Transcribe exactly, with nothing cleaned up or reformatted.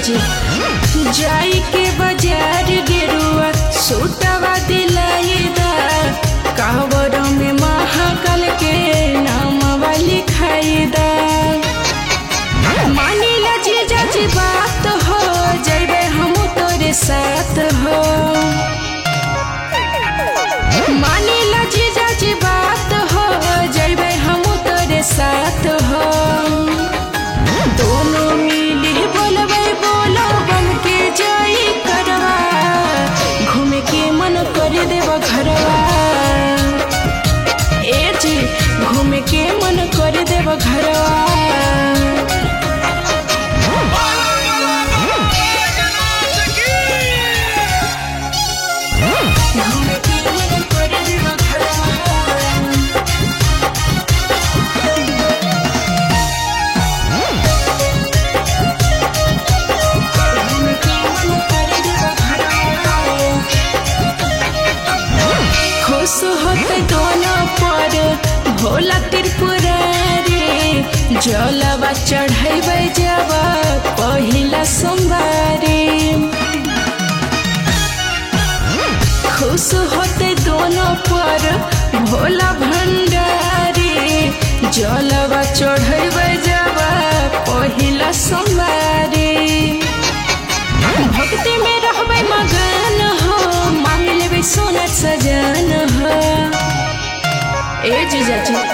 जी जाई के बाजार गेरुआ सूटवा दिलाईदा कावर में महाकाल के नाम वाली खाईदा मानिला जीजा जी बात हो जइबे हम तोरे साथ हो मानिला जीजा जी बात हो जइबे हम तोरे साथ हो दोनों मिली बोलबे बोलो बन के जाई करवा घूमे के मन कर देव घरवा ए जी घूमे के मन कर देव घरवा खुश होते दोनों पर भोला त्रिपुरारी जलवा चढ़ाइबे जब पहिला सोमवारी खुश होते दोनों पर भोला भंडारी जलवा चढ़ाइबे जब पहिला सोमवारी भक्ति में रहबे मगन हो मांग लेबे सोना सजन हो ए जीजा जी